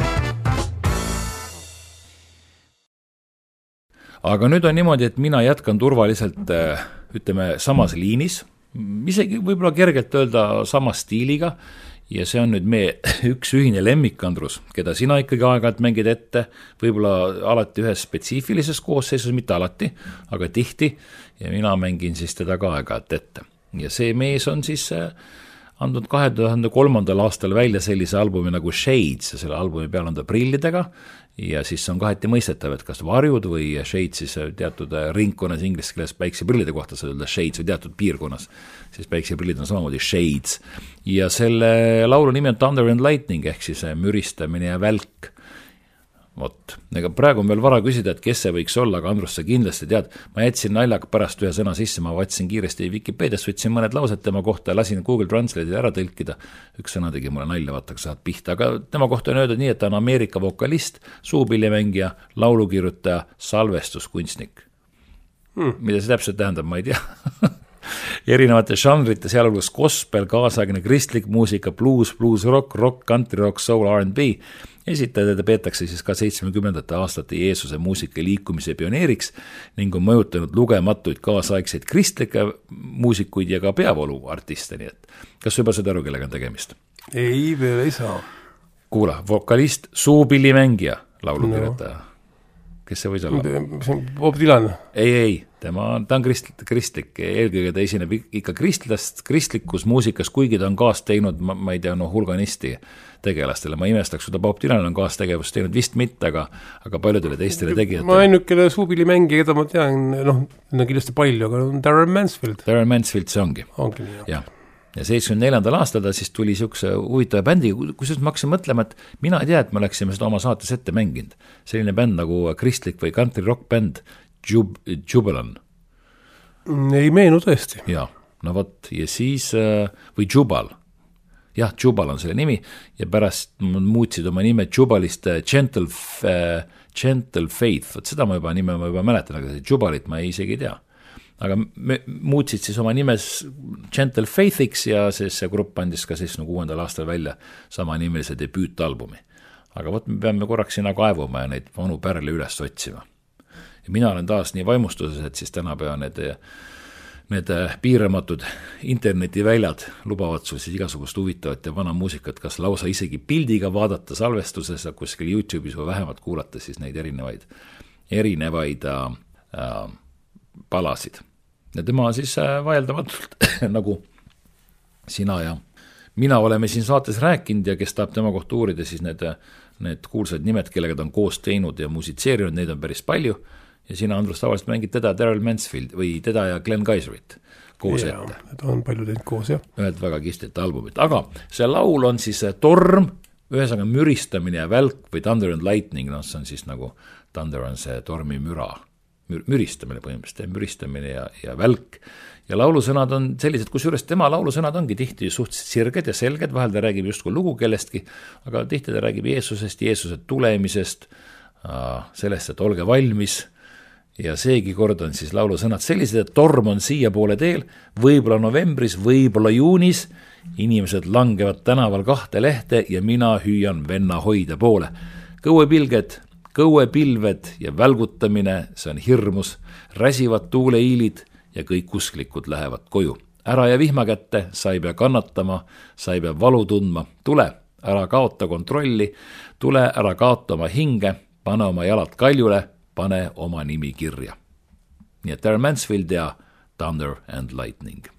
S2: Aga nüüd on niimoodi, et mina jätkan turvaliselt, ütleme, samas liinis, isegi võib-olla kergelt öelda sama stiiliga, ja see on nüüd meie üks ühine lemmik, Andrus, keda sina ikkagi aeg-ajalt mängid ette, võib-olla alati ühes spetsiifilises koosseisus, mitte alati, aga tihti, ja mina mängin siis teda ka aeg-ajalt ette. Ja see mees on siis andnud kahe tuhande kolmandal aastal välja sellise albumi nagu Shades, ja selle albumi peal on ta prillidega, ja siis on kaheti mõistetav, et kas varjud või shades siis teatud ringkonnas inglise keeles päikseprillide kohta saab öelda shades või teatud piirkonnas, siis päikseprillid on samamoodi shades. Ja selle laulu nimi on Thunder and Lightning ehk siis müristamine ja välk. Vot, ega praegu on veel vara küsida, et kes see võiks olla, aga Andrus, sa kindlasti tead, ma jätsin naljaga pärast ühe sõna sisse, ma vaatsin kiiresti Wikipediast, võtsin mõned laused tema kohta ja lasin Google Translate'i ära tõlkida. Üks sõna tegi mulle nalja, vaata, kui saad pihta, aga tema kohta on öeldud nii, et ta on Ameerika vokalist, suupillimängija, laulukirjutaja, salvestuskunstnik. Hmm. Mida see täpselt tähendab, ma ei tea. Erinevate žanrite, sealhulgas gospel, kaasaegne kristlik muusika, blues, blues rock, rock, country rock, soul, R and B. Esitajad peetakse siis ka seitsmekümnendate aastate Jeesuse muusika liikumise pioneeriks ning on mõjutanud lugematuid kaasaegseid kristlikke muusikuid ja ka peavooluartiste, nii et kas juba seda aru, kellega on tegemist?
S3: Ei, veel ei saa.
S2: Kuula, vokalist, suupillimängija, laulukirjutaja. No. Kes see võis olla?
S3: See on Bob Dylan.
S2: Ei, ei, tema on, ta on krist, kristlik, eelkõige ta esineb ikka kristlast, kristlikus muusikas, kuigi ta on kaas teinud, ma, ma ei tea, no hulganisti tegelastele, ma imestaks, kui ta Bob Dylan on kaastegevust teinud, vist mitte, aga, aga paljudele teistele tegijatele.
S3: Ma ainukene suupillimängija, keda ma tean, noh, on kindlasti palju, aga on Darren Mansfield.
S2: Darren Mansfield, see ongi.
S3: Ongi nii,
S2: jah. Ja seitsmekümne neljandal aastal ta siis tuli siukse huvitava bändi, kus ma hakkasin mõtlema, et mina ei tea, et me oleksime seda oma saates ette mänginud. Selline bänd nagu kristlik või country rock bänd Jub, Jubilan.
S3: Ei meenu tõesti.
S2: Ja, no võt, ja siis, või Jubal. Jah, Jubal on selle nimi ja pärast muutsid oma nime Jubalist Gentle, Gentle Faith, võt seda ma juba nime ma juba mäletan, aga see Jubalit ma isegi ei tea. Aga me muutsid siis oma nimes Gentle Faithiks ja siis see grupp andis ka seitsmekümne kuuendal aastal välja sama nimelise debüütalbumi. Aga võt, me peame korraks sinna kaevuma ja neid vanu pärle üles otsima. Ja mina olen taas nii vaimustuses, et siis tänapäeva need, need piiramatud internetiväljad lubavad sul siis igasugust huvitavat ja vana muusikat, kas lausa isegi pildiga vaadata salvestuses, kuskil YouTube'is või vähemalt kuulata siis neid erinevaid, erinevaid äh, äh, palasid. Ja tema siis vaieldamatult, nagu sina ja mina oleme siin saates rääkinud ja kes tahab tema kohta uurida, siis need, need kuulsad nimed, kellega ta on koos teinud ja musitseerinud, neid on päris palju. Ja sina, Andrus, tavaliselt mängid teda, Darren Mansfield või teda ja Glenn Kaiserit koos
S3: ja,
S2: ette.
S3: Need on palju teinud koos, jah.
S2: Ühed väga kistet albumit. Aga see laul on siis torm, ühesõnaga müristamine ja välk või Thunder and Lightning, no see on siis nagu Thunder on see tormi müra. müristamine põhimõtteliselt, müristamine ja, ja välk. Ja laulusõnad on sellised, kus juures tema laulusõnad ongi tihti suhteliselt sirged ja selged, vahel ta räägib justkui lugu kellestki, aga tihti ta räägib Jeesusest, Jeesuse tulemisest, sellest, et olge valmis ja seegi kord on siis laulusõnad sellised, et torm on siia poole teel, võib-olla novembris, võib-olla juunis, inimesed langevad tänaval kahte lehte ja mina hüüan venna hoida poole. Kõuepilged Kõuepilved ja välgutamine, see on hirmus, räsivad tuuleiilid ja kõik usklikud lähevad koju. Ära ja vihma kätte, sa ei pea kannatama, sa ei pea valu tundma. Tule, ära kaota kontrolli, tule, ära kaota oma hinge, pane oma jalad kaljule, pane oma nimi kirja. Nii et Darren Mansfield ja Thunder and Lightning.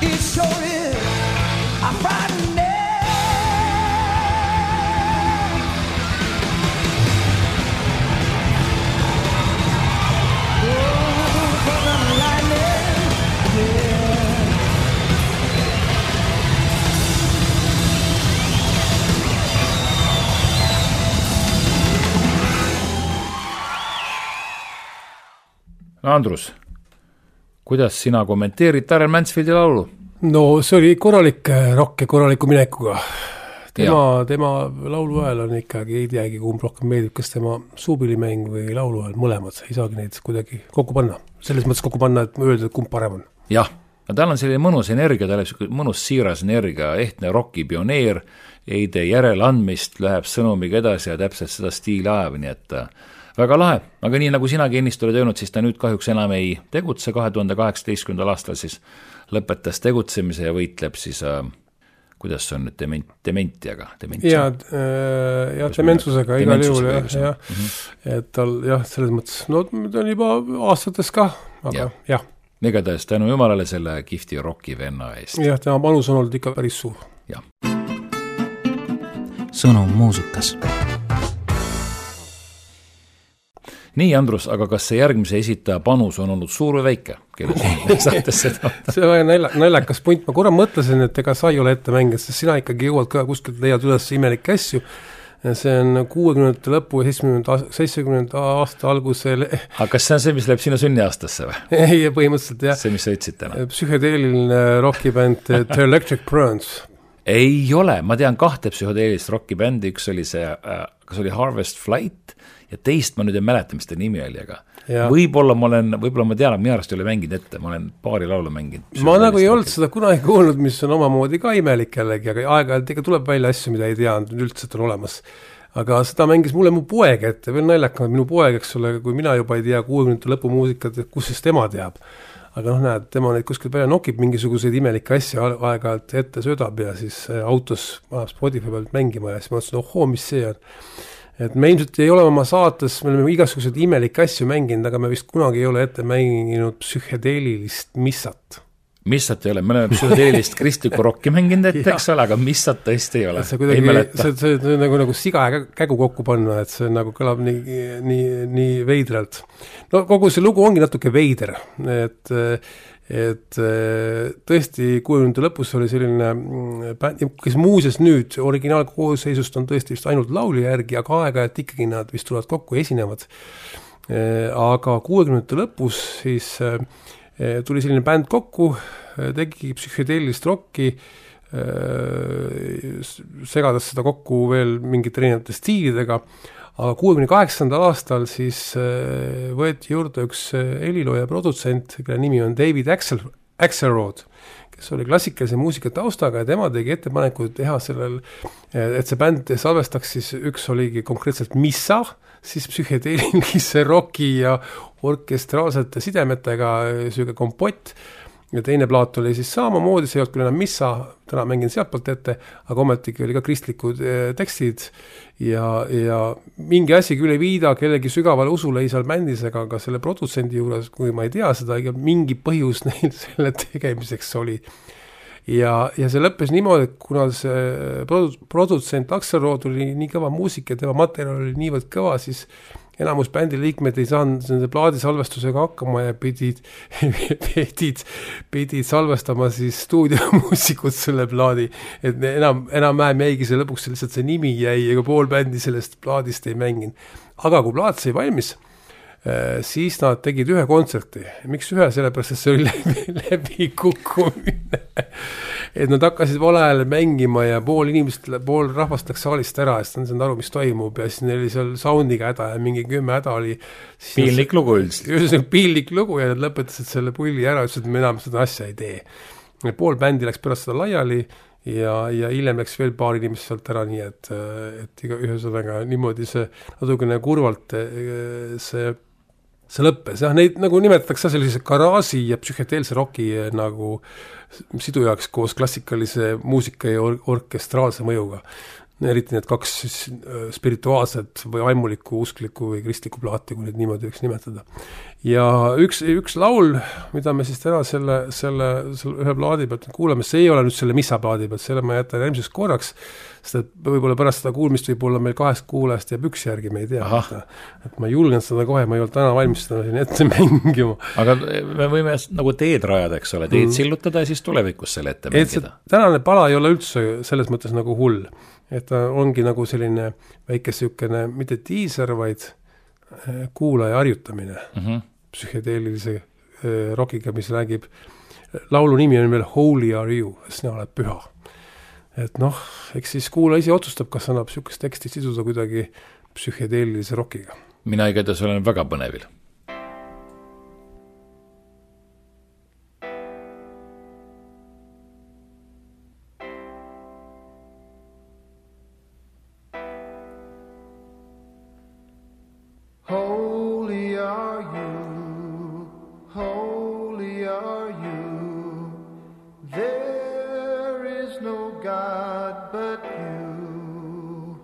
S9: It sure is a Friday night.
S2: Andrus, kuidas sina kommenteerid Darren Mansfieldi laulu?
S3: No see oli korralik rock ja korraliku minekuga. Tema, tema laulu ajal on ikkagi, ei teagi kumb rohkem meeldib, kas tema suupillimäng või laulu ajal mõlemad, ei saagi neid kuidagi kokku panna. Selles mõttes kokku panna, et öelda, kumb parem on.
S2: Jah, tal on selline mõnus energia, tal on mõnus siiras energia, ehtne rocki pioneer, ei tee järeleandmist, läheb sõnumiga edasi ja täpselt seda stiili ajab, nii et väga lahe, aga nii nagu sinagi ennist oled öelnud, siis ta nüüd kahjuks enam ei tegutse, kahe tuhande kaheksateistkümnendal aastal siis lõpetas tegutsemise ja võitleb siis, äh, kuidas see on nüüd dement, dementiaga?
S3: Ja, äh, ja dementsusega igal juhul, jah, jah. Mm-hmm. et tal, jah, selles mõttes, no ta on juba aastates ka, aga ja. jah.
S2: Igatahes tänu jumalale selle kihvti rocki venna eest.
S3: jah, tema panus on olnud ikka päris suur.
S2: jah.
S1: Sõnum muusikas.
S2: Nii, Andrus, aga kas see järgmise esitaja panus on olnud suur või väike? Saates seda?
S3: see on naljakas punt. Ma korra mõtlesin, et ega sa ei ole ette mängid, sest sina ikkagi jõuad ka kuskilt leiad üles imelikke asju. See on kuuekümnendate lõpu ja seitsmekümnenda aasta algusel.
S2: Aga kas see on see, mis läheb sinu sünniaastasse või?
S3: Ei, põhimõtteliselt jah.
S2: See, mis sa ütsid täna?
S3: Psühhedeeliline rockibänd The Electric Prunes.
S2: Ei ole, ma tean kahte psühhedeelist rockibändi, üks oli see, kas oli Harvest Flight ja teist ma nüüd ei mäleta, mis ta nimi oli, aga ja. võib-olla ma olen, võib-olla ma tean, minu arust ei ole mänginud ette, ma olen paari laulu mänginud.
S3: Ma nagu ei olnud seda kunagi kuulnud, mis on omamoodi ka imelik jällegi, aga aeg-ajalt ikka tuleb välja asju, mida ei tea, üldse on olemas. Aga seda mängis mulle mu poeg ette, veel naljakam, minu poeg, eks ole, kui mina juba ei tea kuuekümnendate lõpumuusikat, kus siis tema teab. Aga noh, näed, tema neid kuskil välja nokib mingisuguseid imelikke asja aeg-ajalt ette söödab ja siis autos paneb Spotify pealt mängima ja siis ma mõtlesin, ohoo, mis see on. Et me ilmselt ei ole oma saates, me oleme igasuguseid imelikke asju mänginud, aga me vist kunagi ei ole ette mänginud psühhedeelilist missat.
S2: Missat ei ole, me oleme psühhedeelilist kristlikku rocki mänginud ette, eks ole, aga missat tõesti ei ole.
S3: See, kuidagi, see, see on nagu, nagu siga ja kägu kokku panna, et see nagu kõlab nii, nii, nii veidralt. No kogu see lugu ongi natuke veider, et et tõesti kuuekümnendate lõpus oli selline bänd, kes muuses nüüd originaalkoosseisust on tõesti vist ainult laulja järgi, aga aega, et ikkagi nad vist tulevad kokku esinevad. Aga kuuekümnendate lõpus siis tuli selline bänd kokku, tegi psühhedeelilist rocki, segades seda kokku veel mingite erinevate stiilidega, aga kuuekümne kaheksandal aastal siis võeti juurde üks helilooja produtsent, kelle nimi on David Axel, Axelrod, kes oli klassikalise muusika taustaga ja tema tegi ettepaneku teha sellel, et see bänd salvestaks siis, üks oligi konkreetselt Missa, siis psühhedeelilise rocki ja orkestraalsete sidemetega süge kompott, ja teine plaat oli siis samamoodi, see ei olnud küll enam Missa, täna mängin sealt poolt ette, aga ometigi oli ka kristlikud tekstid ja, ja mingi asi küll ei viida kellegi sügavale usule ei seal bändis, aga ka selle produtsendi juures, kui ma ei tea seda, mingi põhjus neil selle tegemiseks oli. Ja, ja see lõppes niimoodi, et kuna see produ- produtsent Axelrod oli nii kõva muusik ja tema materjal oli niivõrd kõva, siis enamus bändi liikmed ei saanud nende plaadisalvestusega hakkama ja pidid, pidid, pidid salvestama siis stuudiomuusikud selle plaadi, et enam, enam vähem jäigi see lõpuks lihtsalt see nimi jäi, ega pool bändi sellest plaadist ei mänginud. Aga kui plaat sai valmis, siis nad tegid ühe kontserti. Miks ühe? Sellepärast, et see oli läbi, läbi kukkumine. Et nad hakkasid valajale mängima ja pool inimest, pool rahvast läks saalist ära, sest nad saanud aru, mis toimub ja siis neil oli seal soundiga häda ja mingi kümme häda oli.
S2: Piinlik lugu üldiselt.
S3: Piinlik lugu ja nad lõpetasid selle pulli ära, ütlesid, et me enam seda asja ei tee. Pool bändi läks pärast seda laiali ja, ja hiljem läks veel paar inimest sealt ära, nii et, et iga ühesõnaga niimoodi see natukene kurvalt see see lõppes, jah, neid nagu nimetatakse sellise garaaži ja psühhedeelse rocki nagu sidujaks koos klassikalise muusika ja or- orkestraalse mõjuga. Eriti need kaks spirituaalset või vaimulikku, usklikku või kristlikku plaati, kui neid niimoodi võiks nimetada. ja üks, üks laul, mida me siis täna selle, selle, selle ühe plaadi pealt kuulame, see ei ole nüüd selle missa plaadi pealt, selle ma jätan järgmiseks korraks, sest et võib-olla pärast seda kuulmist võib-olla meil kahest kuulajast jääb üks järgi, me ei tea. Et, et ma julgen seda kohe, ma ei olnud täna valmis seda siin ette mängima.
S2: Aga me võime nagu teed rajada, eks ole, teed mm. sillutada ja siis tulevikus selle ette mängida.
S3: Tänane pala ei ole üldse selles mõttes nagu hull, et ta ongi nagu selline väike sükene, mitte tiiser, vaid kuulaja harjutamine. Mhm. Psühhedeelilise äh, rockiga, mis räägib, laulu nimi on veel Holy Are You, sina oled püha. Et noh, eks siis kuula ise otsustab, kas annab sükest teksti siduda kuidagi psühhedeelilise rockiga.
S2: Mina igatahes olen väga põnevil.
S5: Holy are you, holy are you, there is no God but you,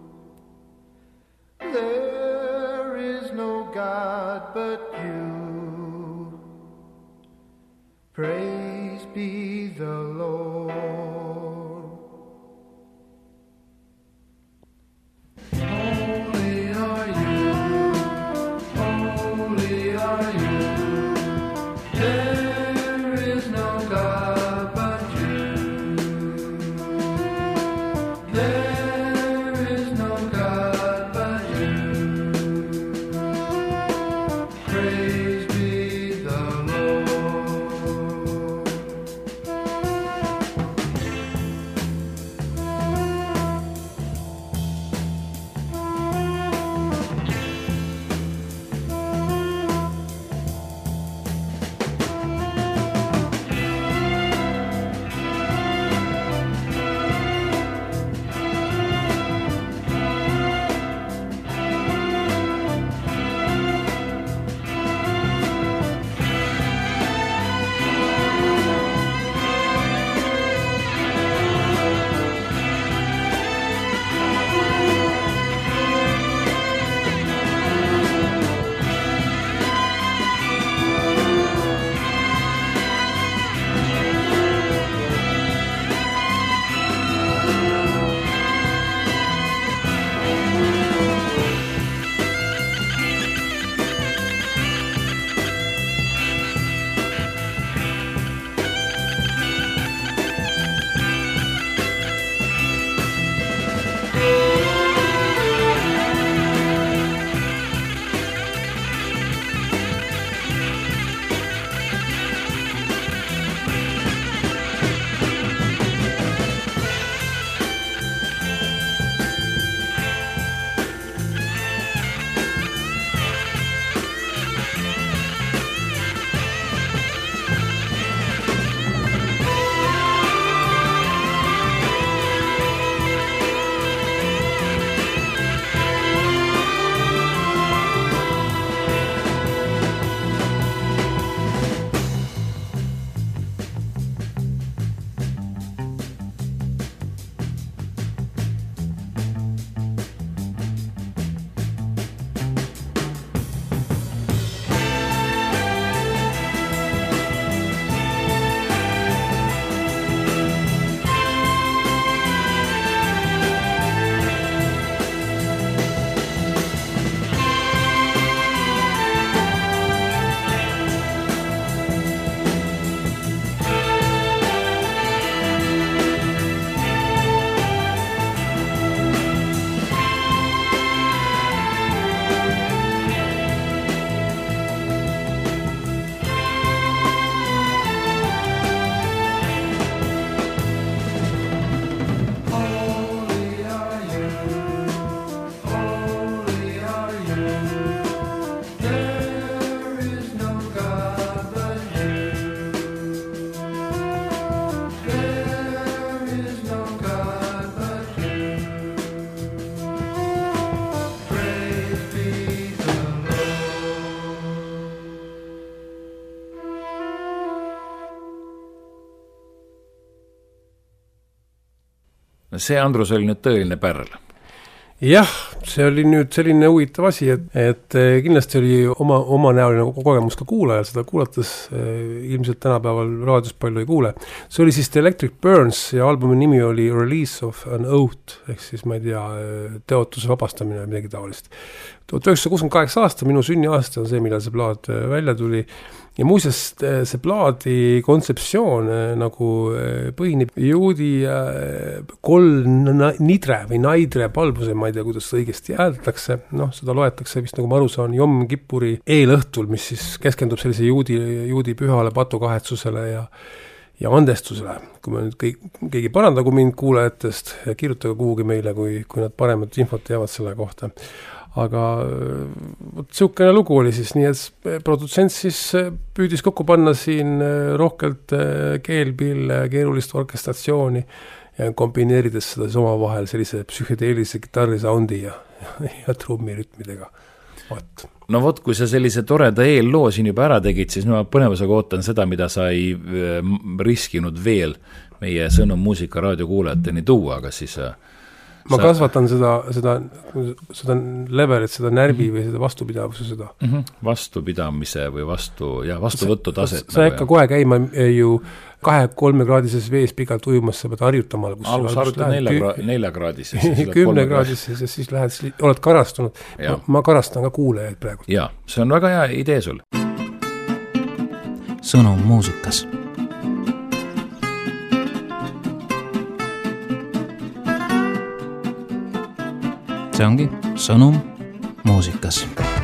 S5: there is no God but you, praise be the Lord. Holy are you, holy are you, there is no God but you, there is no God but you, praise be the Lord.
S2: see, Andrus, oli nüüd tõeline pärl.
S3: jah, see oli nüüd selline huvitav asi, et, et kindlasti oli oma, oma näoline kogemus ka kuulajal, seda kuulates ilmselt tänapäeval raadios palju ei kuule. See oli siis The Electric Burns ja albumi nimi oli Release of an Oath, ehk siis ma ei tea, teotuse vabastamine või midagi taolist. tuhat üheksasada kuuskümmend kaheksa aasta, minu sünniaasta on see, millal see plaat välja tuli. Ja muuseas, see plaadi kontseptsioon nagu põhineb juudi kol nidre või naidre palvuse, ma ei tea, kuidas see õigesti hääldatakse, noh, seda loetakse vist nagu ma aru saan Jom Kippuri eelõhtul, mis siis keskendub sellise juudi, juudi pühale patukahetsusele ja ja andestusele. Kui me nüüd kõik, keegi parandagu mind kuulajatest ja kirjutagu kuhugi meile, kui, kui nad paremat infot teavad selle kohta. Aga võt siukene lugu oli siis, nii et produtsent siis püüdis kokku panna siin rohkelt keelpille, keerulist orkestatsiooni ja kombineerides seda siis oma vahel sellise psühhedeelise gitarri soundi ja, ja trummirütmidega. Võt.
S2: No vot, kui sa sellise toreda eelloo siin juba ära tegid, siis ma põnevusega ootan seda, mida sa ei riskinud veel meie Sõnum muusika raadiokuulajateni tuua, aga siis
S3: ma sa... kasvatan seda, seda, seda levelit, seda närvi mm -hmm. või seda vastupidavuse seda.
S2: Mm -hmm. Vastupidamise või vastu, ja vastuvõttu taset.
S3: Sa, sa nagu ikka kohe käima ju kahe-kolme kraadises vees pikalt ujumas, sa pead harjutama.
S2: Alus harjutad nelja, kü... nelja kraadises.
S3: Kümne kraadises ja siis lähed, oled karastunud. Ma, ma karastan ka kuulejaid praegu.
S2: Jaa, see on väga hea idee sul.
S1: Sõnum muusikas. See ongi Sõnum muusikas.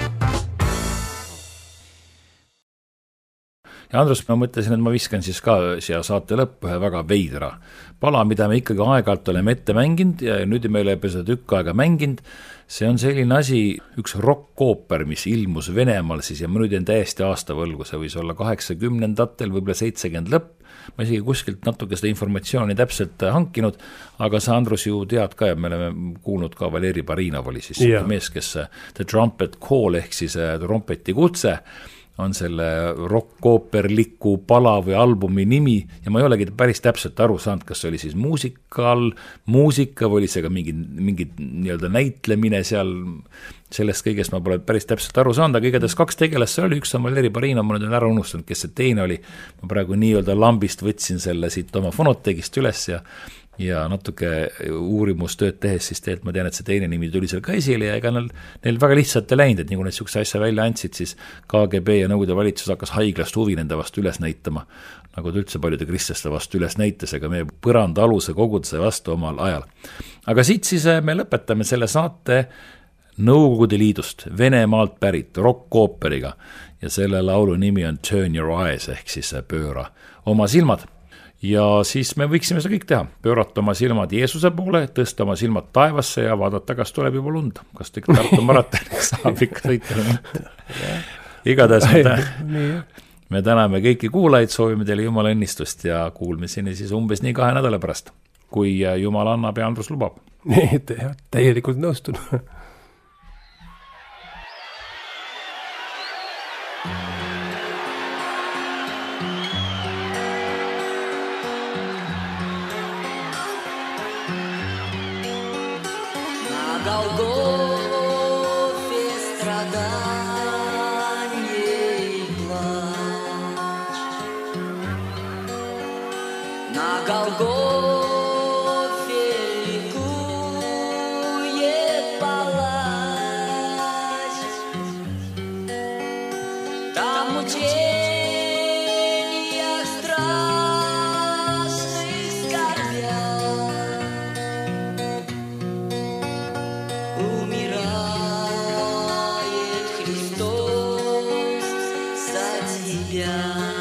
S2: Ja Andrus, ma mõtlesin, et ma viskan siis ka siia saate lõppu ühe väga veidra pala, mida me ikkagi aeg-alt oleme ette mänginud ja nüüd me oleme seda tükk aega mänginud. See on selline asi, üks rock-kooper, mis ilmus Venemaal siis ja ma nüüd on täiesti aastavõlgu, see võis olla kaheksakümnendatel, võib-olla seitsekümmend lõpp. Ma isegi kuskilt natuke seda informatsiooni täpselt hankinud, aga sa, Andrus, ju tead ka ja me oleme kuulnud ka Valeri Barinov oli siis yeah. mees, kes The Trumpet Call ehk siis trompeti kutse on selle rock-kooperliku pala või albumi nimi ja ma ei olegi päris täpselt aru saanud, kas see oli siis muusikal, muusika või oli see ka mingi, mingi nii-öelda näitlemine seal, sellest kõigest ma pole päris täpselt aru saanud, aga igatahes kaks tegelast see oli, üks on Valeri Barinov, ma nüüd on ära unustanud, kes see teine oli, ma praegu nii-öelda lambist võtsin selle siit oma fonotegist üles ja ja natuke uurimustööd tehes siis tegelikult ma tean, et see teine nimi tuli seal ka esile ja ega neil, neil väga lihtsalt ei läinud, et nii kui need siukse asja välja andsid, siis K G B ja Nõukogude valitsus hakkas haiglast huvi nende vastu üles näitama, nagu ta üldse paljude kristlaste vastu üles näitas, aga meie põranda aluse koguduse vastu omal ajal. Aga siit siis me lõpetame selle saate Nõukogude Liidust, Venemaalt pärit rock-kooperiga ja selle laulu nimi on Turn Your Eyes ehk siis pööra oma silmad. Ja siis me võiksime seda kõik teha, pöörata oma silmad Jeesuse poole, tõsta oma silmad taevasse ja vaadata, kas tuleb juba lund, kas te Tartu maratoniks saab ikka sõita. Igatahes me, tä- me täname kõiki kuulajaid, soovime teile Jumala õnnistust ja kuulmiseni siis umbes nii kahe nädala pärast, kui Jumal annab ja Andrus lubab.
S3: Nii, täielikult nõustun.
S10: Голгофе страдание и плач. На Голгофе ликует палач. Там мучениях страшных скорбях умирает Христос за тебя.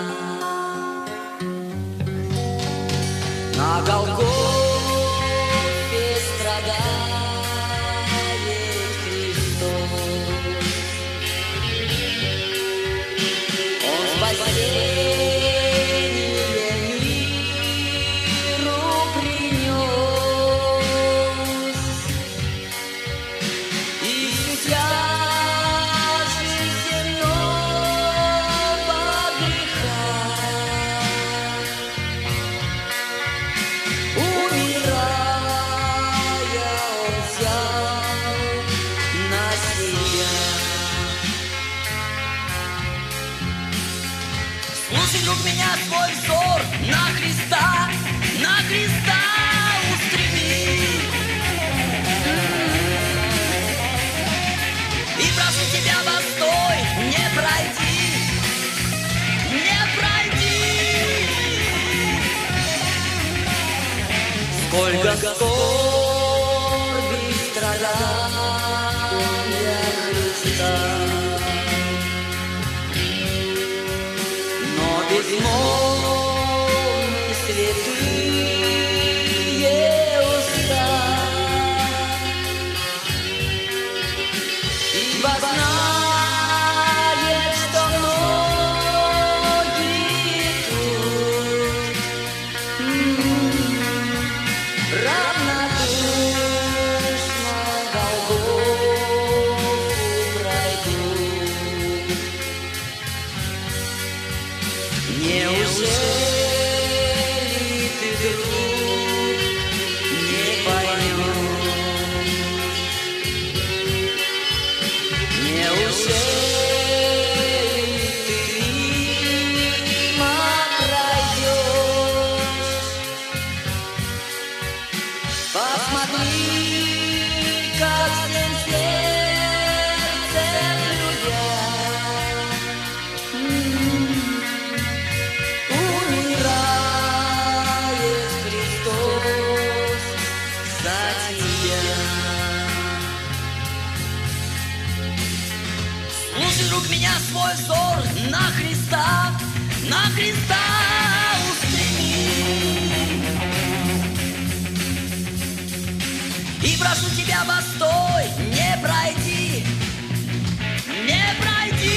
S10: На Голгофе страдает Христос. Он спасение миру принес. И всю тяжесть земного греха умер Сколько скорби и страдания Христа, но безмолвны святые уста, ибо знает, что многие тут равнодушно Голгофу пройдут. Неужели ты вдруг не поймешь? Неужели ты мимо пройдешь? Посмотри, как всем сердцем любят, умирает Христос за тебя. Слушай, друг, меня свой взор на Христа, на Христа устреми. И прошу тебя, постой, не пройди, не пройди,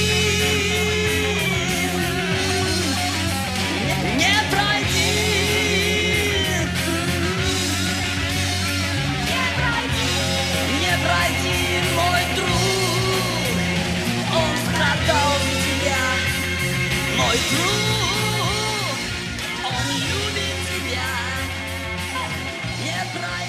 S10: не, не пройди, не пройди, не пройди, мой друг, он страдал за тебя, мой друг, он любит тебя, не пройди.